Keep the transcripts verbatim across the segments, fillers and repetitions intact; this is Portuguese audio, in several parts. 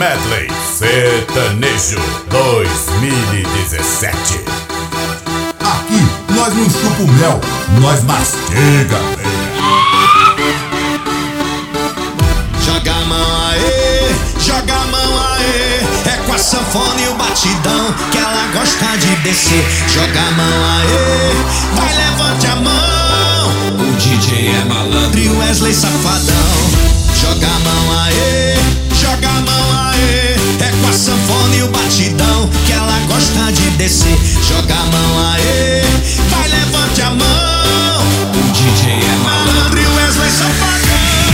Medley Sertanejo dois mil e dezessete. Aqui nós não chupa o mel, nós mastiga. Joga a mão aê, joga a mão aê. É com a sanfona e o batidão que ela gosta de descer. Joga a mão aê, vai levante a mão. O D J é malandro e o Wesley safadão. Joga a mão aê, joga a mão aê. É com a sanfona e o batidão que ela gosta de descer. Joga a mão aê, vai levante a mão. O D J é malandro e o Wesley safadão.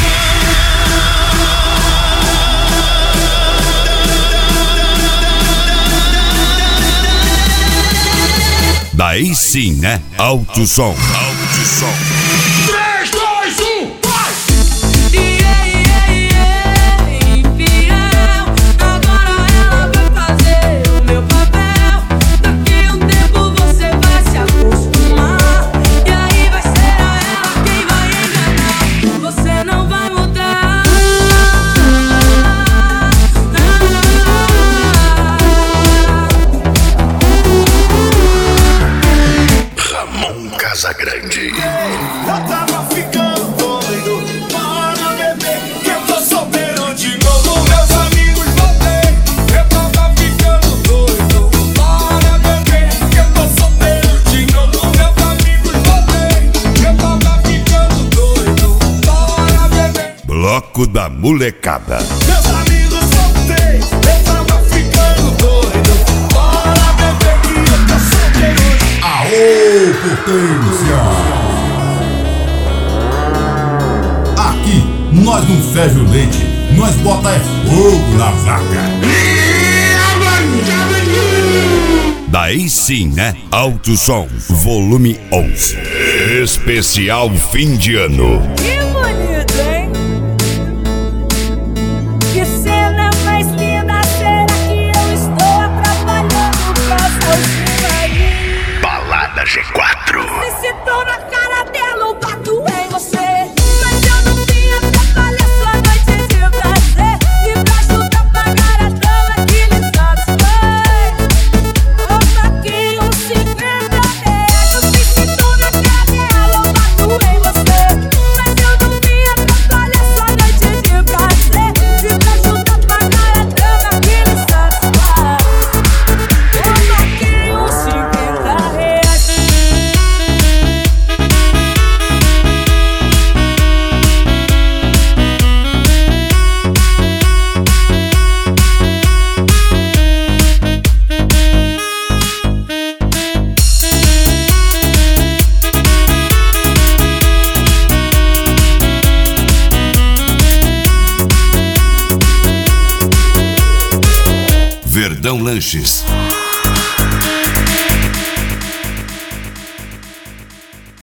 Daí sim, né? Alto som. Alto som. três, dois, um, vai! Infiel, agora ela vai fazer o meu papel. Daqui um tempo você vai se acostumar. E aí vai ser a ela quem vai enganar. Você não vai mudar. Ramon Casagrande. Eu tava ficando doido, bora beber, que eu tô solteiro de novo, meus amigos voltei. Eu tava ficando doido, bora beber, que eu tô solteiro de novo, meus amigos voltei. Eu tava ficando doido, bora beber. Bloco da Molecada. Meus amigos voltei, eu tava ficando doido, bora beber, que eu tô solteiro. Aô, potência! Aqui nós não ferve o leite, nós bota é fogo na vaca. Daí sim, né? Alto som. Volume onze. Especial fim de ano. Que bonito, hein? Que cena mais linda, será que eu estou atrapalhando pra você aí? Balada G quatro. Se citou na cara dela, eu bato em você. Mas eu não vim atrapalhar sua noite de prazer. E pra ajudar a pagar a dama que lhe satisfaz, toma aqui uns cinquenta reais. Se citou na cara dela, eu bato em você. Mas eu não vim atrapalhar sua noite de prazer. E pra ajudar a pagar a dama que lhe satisfaz, toma aqui uns cinquenta reais. Verdão Lanches.